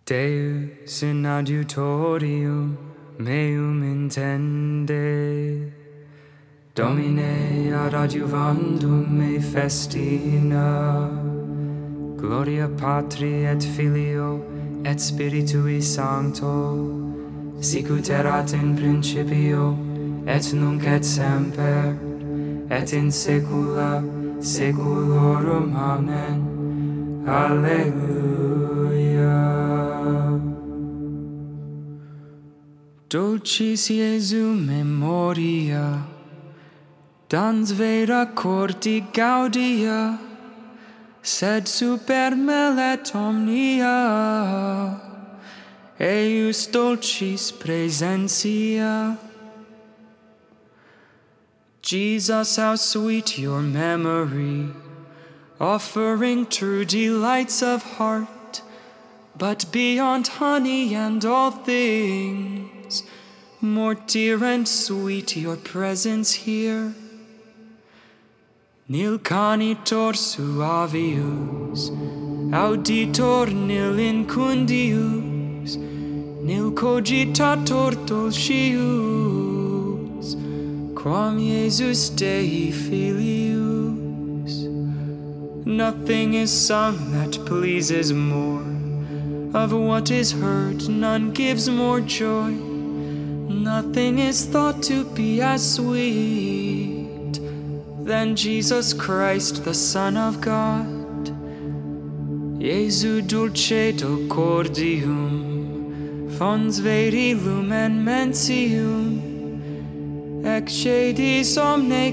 Deus in adiutorium meum intende, Domine ad adjuvandum me festina, Gloria Patri et Filio et Spiritui Sancto, sicut erat in principio, et nunc et semper, et in saecula saeculorum. Amen. Alleluia. Dulcis Iesu memoria, dans vera corti gaudia, sed super melet omnia, eius dulcis praesentia. Jesus, how sweet your memory, offering true delights of heart, but beyond honey and all things, more dear and sweet your presence here. Nil canitor suavius, auditor nil incundius, nil cogitator dulcius, quam Iesus Dei Filius. Nothing is sung that pleases more, of what is heard none gives more joy. Nothing is thought to be as sweet than Jesus Christ, the Son of God. Iesu dulcedo cordium, fons veri lumen mentium, excedis omne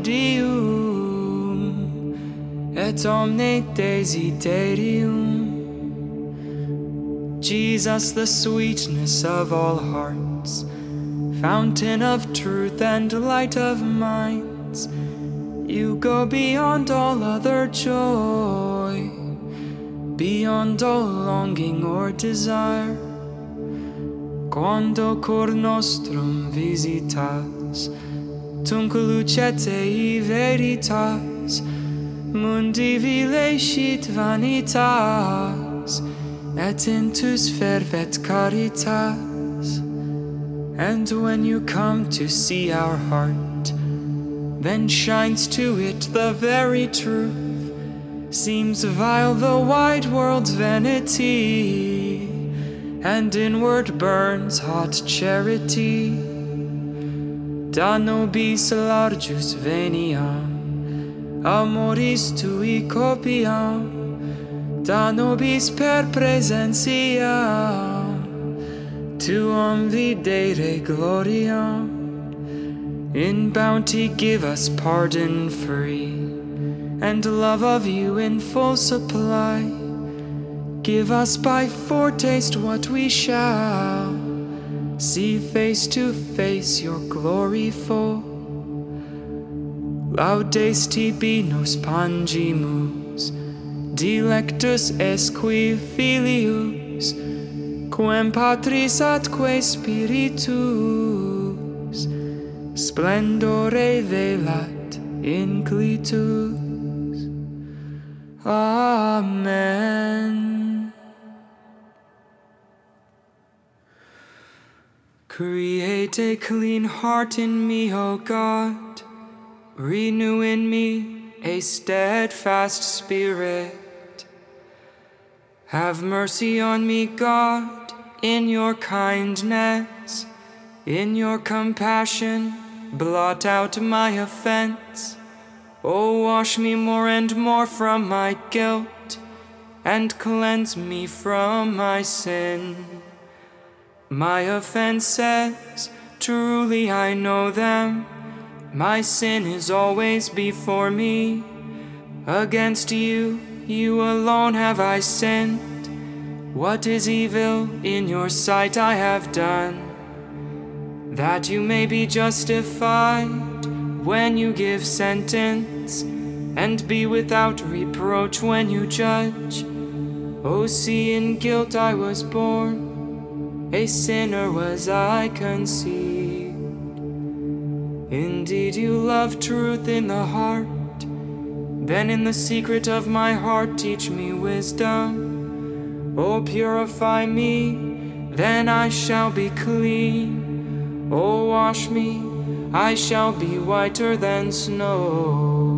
gaudium, et omne desiderium. Jesus, the sweetness of all hearts, fountain of truth and light of minds, you go beyond all other joy, beyond all longing or desire. Quando cor nostrum visitas, tunc lucet ei veritas, mundi vilecit vanitas, et intus fervet caritas. And when you come to see our heart, then shines to it the very truth. Seems vile the wide world's vanity, and inward burns hot charity. Da nobis largus veniam, amoris tui copiam, da nobis per presentiam, tuam videre gloriam. In bounty give us pardon free, and love of you in full supply. Give us by foretaste what we shall see face to face your glory full. Laudes tibi nos pangimus, dilectus esqui filius, quem Patris atque Spiritus, splendore velat inclitus. Amen. Create a clean heart in me, O God. Renew in me a steadfast spirit. Have mercy on me, God, in your kindness. In your compassion, blot out my offense. Oh, wash me more and more from my guilt, and cleanse me from my sin. My offenses, truly I know them. My sin is always before me. Against you, you alone have I sinned. What is evil in your sight I have done, that you may be justified when you give sentence, and be without reproach when you judge. O see, in guilt I was born, a sinner was I conceived. Indeed you love truth in the heart, then in the secret of my heart teach me wisdom. O purify me, then I shall be clean. O wash me, I shall be whiter than snow.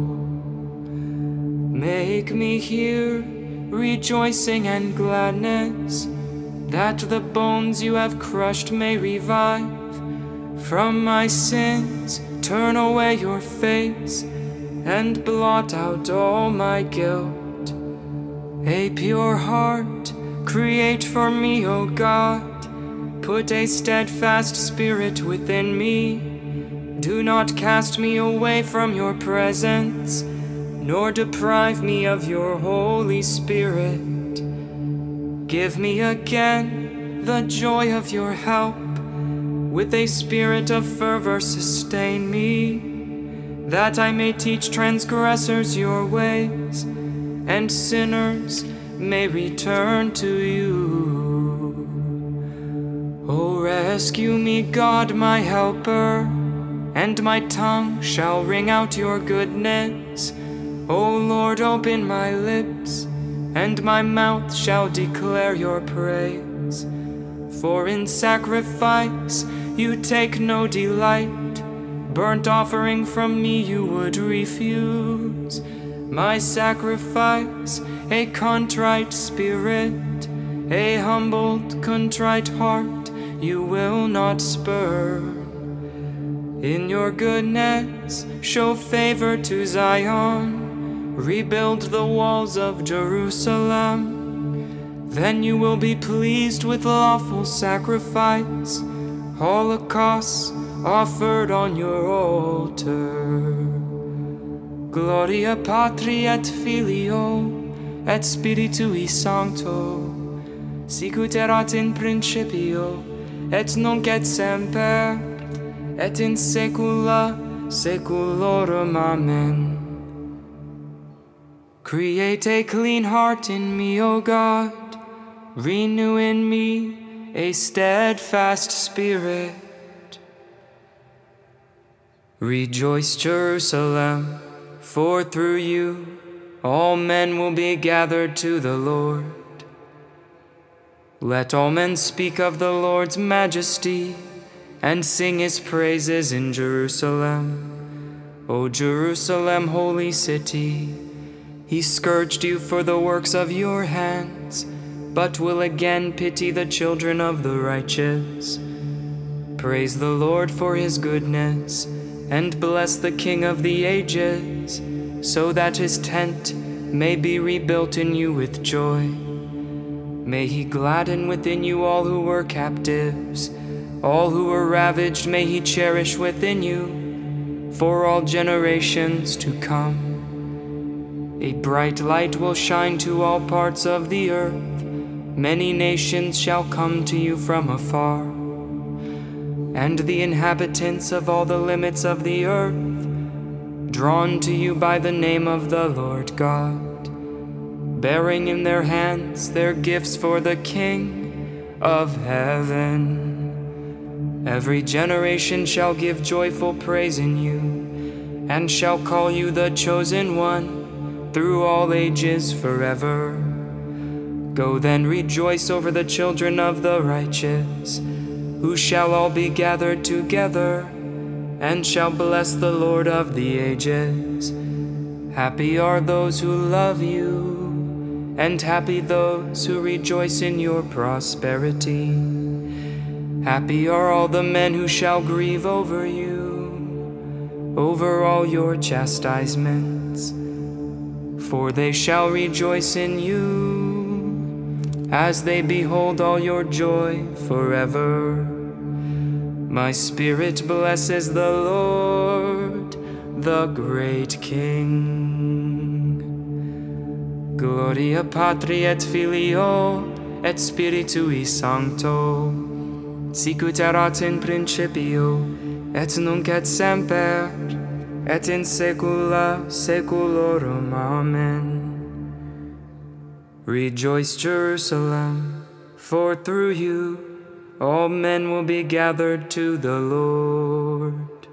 Make me hear rejoicing and gladness, that the bones you have crushed may revive. From my sins turn away your face, and blot out all my guilt. A pure heart create for me, O God. Put a steadfast spirit within me. Do not cast me away from your presence, nor deprive me of your Holy Spirit. Give me again the joy of your help. With a spirit of fervor sustain me, that I may teach transgressors your ways, and sinners may return to you. O rescue me, God, my helper, and my tongue shall ring out your goodness. O Lord, open my lips, and my mouth shall declare your praise. For in sacrifice you take no delight, burnt offering from me you would refuse. My sacrifice, a contrite spirit, a humbled, contrite heart, you will not spurn. In your goodness, show favor to Zion, rebuild the walls of Jerusalem. Then you will be pleased with lawful sacrifice, holocausts offered on your altar. Gloria Patri et Filio et Spiritui Sancto, sicut erat in principio et nunc et semper et in saecula saeculorum. Amen. Create a clean heart in me, O God. Renew in me a steadfast spirit. Rejoice, Jerusalem, for through you all men will be gathered to the Lord. Let all men speak of the Lord's majesty and sing his praises in Jerusalem. O Jerusalem, holy city, he scourged you for the works of your hands, but will again pity the children of the righteous. Praise the Lord for his goodness, and bless the King of the ages, so that his tent may be rebuilt in you with joy. May he gladden within you all who were captives, all who were ravaged may he cherish within you, for all generations to come. A bright light will shine to all parts of the earth, many nations shall come to you from afar. And the inhabitants of all the limits of the earth, drawn to you by the name of the Lord God, bearing in their hands their gifts for the King of heaven. Every generation shall give joyful praise in you, and shall call you the chosen one through all ages forever. Go then, rejoice over the children of the righteous, who shall all be gathered together, and shall bless the Lord of the ages. Happy are those who love you, and happy those who rejoice in your prosperity. Happy are all the men who shall grieve over you, over all your chastisements, for they shall rejoice in you, as they behold all your joy forever. My spirit blesses the Lord, the great King. Gloria Patri et Filio et Spiritui Sancto, sicut erat in principio et nunc et semper et in saecula saeculorum. Amen. Rejoice, Jerusalem, for through you all men will be gathered to the Lord.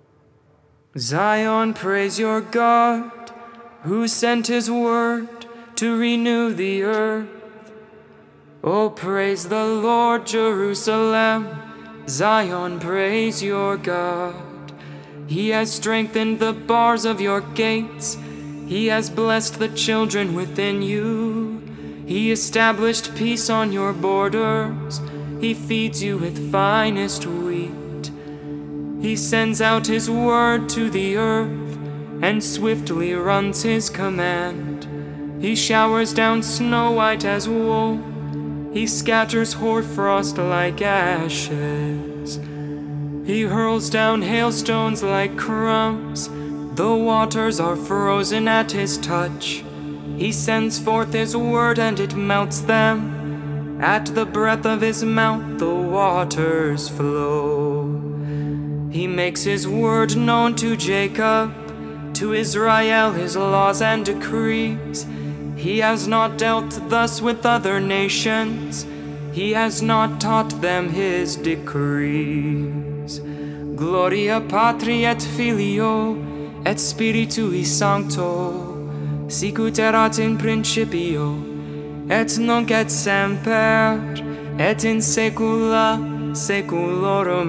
Zion, praise your God, who sent his word to renew the earth. Oh, praise the Lord, Jerusalem, Zion, praise your God. He has strengthened the bars of your gates. He has blessed the children within you. He established peace on your borders. He feeds you with finest wheat. He sends out his word to the earth and swiftly runs his command. He showers down snow white as wool. He scatters hoarfrost like ashes. He hurls down hailstones like crumbs. The waters are frozen at his touch. He sends forth his word and it melts them. At the breath of his mouth the waters flow. He makes his word known to Jacob, to Israel his laws and decrees. He has not dealt thus with other nations. He has not taught them his decrees. Gloria Patri et Filio et Spiritui Sancto, sicut erat in principio, et nunc et semper, et in saecula saeculorum.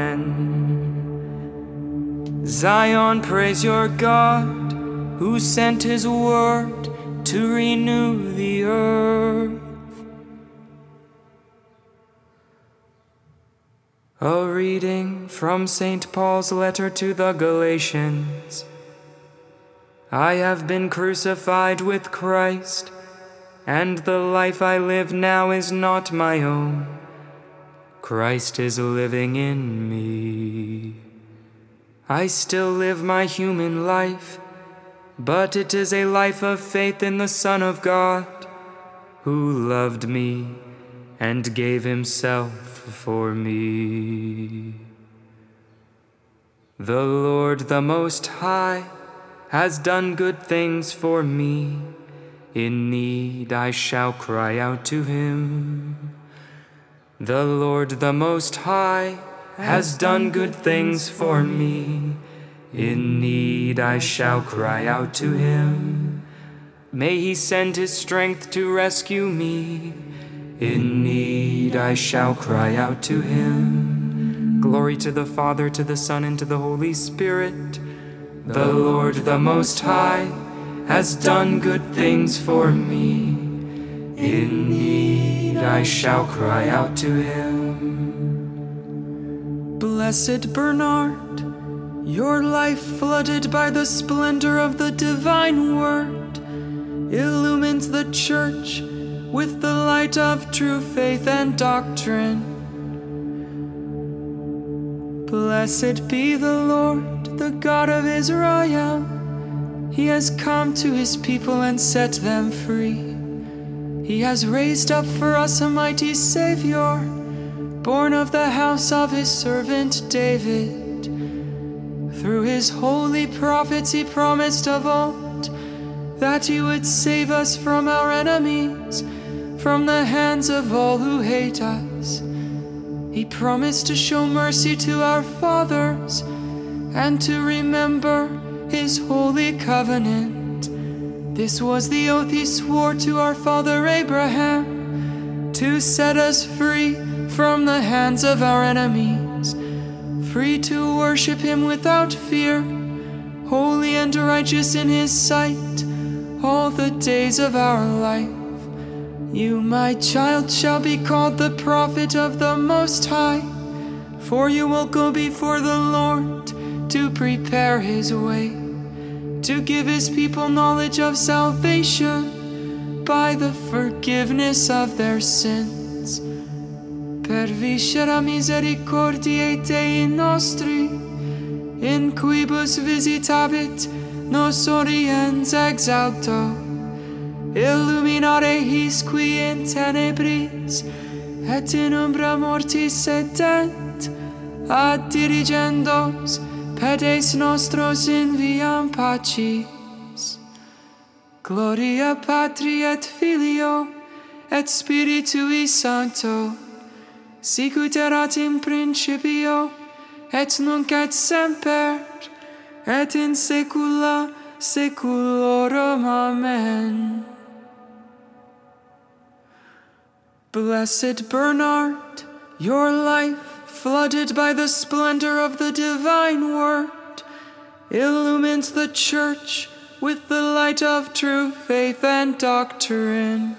Amen. Zion, praise your God, who sent his word to renew the earth. A reading from St. Paul's letter to the Galatians. I have been crucified with Christ, and the life I live now is not my own. Christ is living in me. I still live my human life, but it is a life of faith in the Son of God, who loved me and gave himself for me. The Lord, the Most High, has done good things for me. In need I shall cry out to him. The Lord, the Most High, has done good things for me. In need I shall cry out to him. May he send his strength to rescue me. In need I shall cry out to him. Glory to the Father, to the Son, and to the Holy Spirit. The Lord, the Most High, has done good things for me. In need I shall cry out to him. Blessed Bernard, your life flooded by the splendor of the divine word illumines the church with the light of true faith and doctrine. Blessed be the Lord, the God of Israel. He has come to his people and set them free. He has raised up for us a mighty Savior, born of the house of his servant David. Through his holy prophets he promised of old that he would save us from our enemies, from the hands of all who hate us. He promised to show mercy to our fathers and to remember his holy covenant. This was the oath he swore to our father Abraham, to set us free from the hands of our enemies, free to worship him without fear, holy and righteous in his sight, all the days of our life. You, my child, shall be called the prophet of the Most High, for you will go before the Lord to prepare his way, to give his people knowledge of salvation by the forgiveness of their sins. Per viscera misericordiae Dei nostri, in quibus visitabit nos oriens exalto, illuminare his qui in tenebris et in umbra mortis sedent, ad dirigendos pedes nostros in viam pacis. Gloria Patri et Filio et Spiritui Sancto, sicut erat in principio et nunc et semper et in saecula saeculorum. Amen. Blessed Bernard, your life, flooded by the splendor of the divine word, illumines the Church with the light of true faith and doctrine.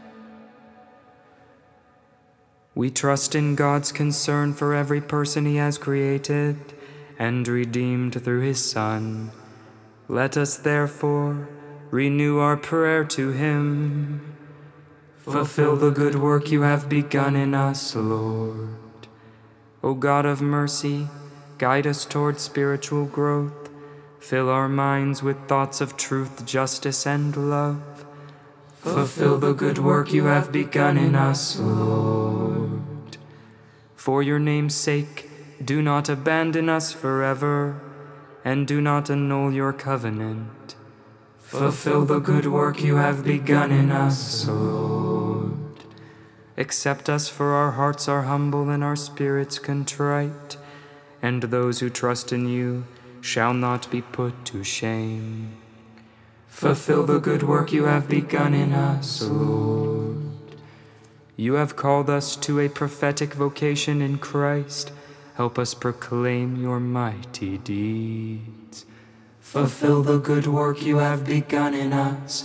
We trust in God's concern for every person he has created and redeemed through his Son. Let us therefore renew our prayer to him. Fulfill the good work you have begun in us, Lord. O God of mercy, guide us toward spiritual growth. Fill our minds with thoughts of truth, justice, and love. Fulfill the good work you have begun in us, Lord. For your name's sake, do not abandon us forever, and do not annul your covenant. Fulfill the good work you have begun in us, Lord. Accept us, for our hearts are humble and our spirits contrite, and those who trust in you shall not be put to shame. Fulfill the good work you have begun in us, Lord. You have called us to a prophetic vocation in Christ. Help us proclaim your mighty deeds. Fulfill the good work you have begun in us,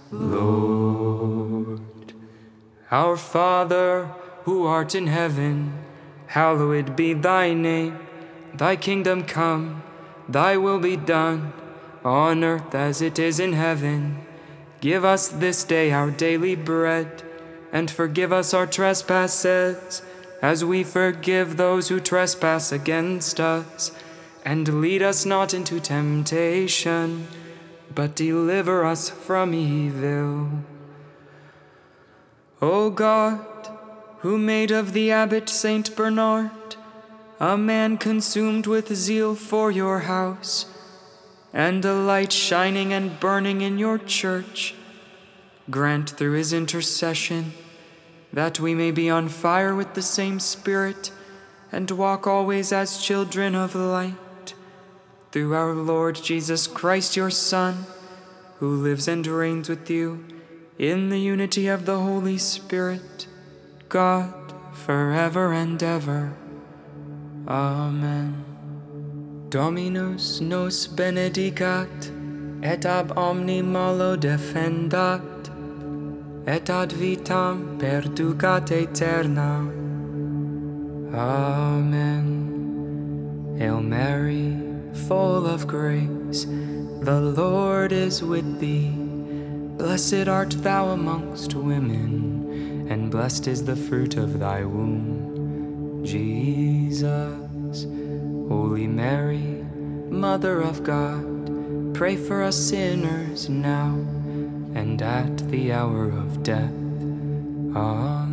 Lord. Our Father, who art in heaven, hallowed be thy name. Thy kingdom come, thy will be done, on earth as it is in heaven. Give us this day our daily bread, and forgive us our trespasses, as we forgive those who trespass against us. And lead us not into temptation, but deliver us from evil. O God, who made of the abbot Saint Bernard a man consumed with zeal for your house, and a light shining and burning in your church, grant through his intercession that we may be on fire with the same Spirit and walk always as children of light. Through our Lord Jesus Christ, your Son, who lives and reigns with you in the unity of the Holy Spirit, God, forever and ever. Amen. Dominus nos benedicat, et ab omni malo defendat, et ad vitam perducat aeterna. Amen. Hail Mary, full of grace, the Lord is with thee. Blessed art thou amongst women, and blessed is the fruit of thy womb, Jesus. Holy Mary, Mother of God, pray for us sinners now and at the hour of death. Amen.